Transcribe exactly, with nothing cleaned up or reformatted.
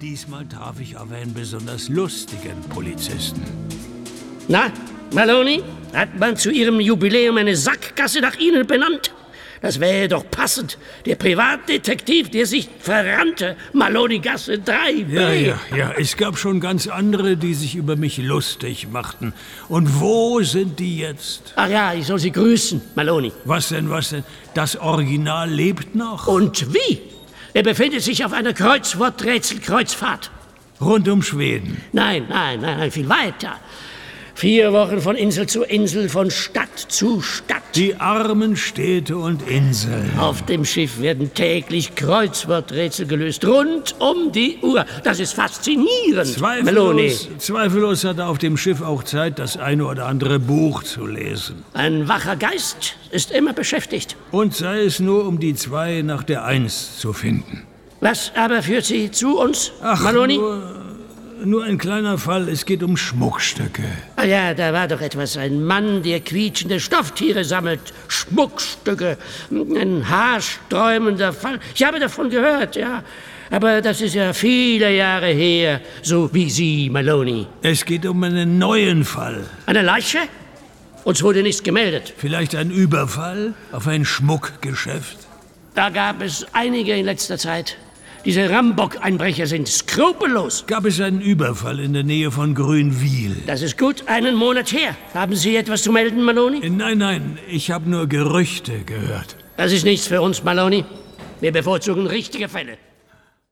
Diesmal traf ich auf einen besonders lustigen Polizisten. Na, Maloney, hat man zu Ihrem Jubiläum eine Sackgasse nach Ihnen benannt? Das wäre doch passend. Der Privatdetektiv, der sich verrannte. Maloney-Gasse drei B. Ja, ja, ja. Es gab schon ganz andere, die sich über mich lustig machten. Und wo sind die jetzt? Ach ja, ich soll Sie grüßen, Maloney. Was denn, was denn? Das Original lebt noch? Und wie? Er befindet sich auf einer Kreuzworträtselkreuzfahrt. Rund um Schweden? Nein, nein, nein, nein, viel weiter. Vier Wochen von Insel zu Insel, von Stadt zu Stadt. Die armen Städte und Inseln. Auf dem Schiff werden täglich Kreuzworträtsel gelöst, rund um die Uhr. Das ist faszinierend, Zweifellos, Maloney. Zweifellos hat er auf dem Schiff auch Zeit, das eine oder andere Buch zu lesen. Ein wacher Geist ist immer beschäftigt. Und sei es nur, um die zwei nach der Eins zu finden. Was aber führt Sie zu uns, Ach, Maloney? Nur, nur ein kleiner Fall, es geht um Schmuckstücke. Ah ja, da war doch etwas. Ein Mann, der quietschende Stofftiere sammelt. Schmuckstücke. Ein haarsträubender Fall. Ich habe davon gehört, ja. Aber das ist ja viele Jahre her. So wie Sie, Maloney. Es geht um einen neuen Fall. Eine Leiche? Uns wurde nichts gemeldet. Vielleicht ein Überfall auf ein Schmuckgeschäft? Da gab es einige in letzter Zeit. Diese Rambock-Einbrecher sind skrupellos. Gab es einen Überfall in der Nähe von Grünwil? Das ist gut einen Monat her. Haben Sie etwas zu melden, Maloney? Nein, nein, ich habe nur Gerüchte gehört. Das ist nichts für uns, Maloney. Wir bevorzugen richtige Fälle.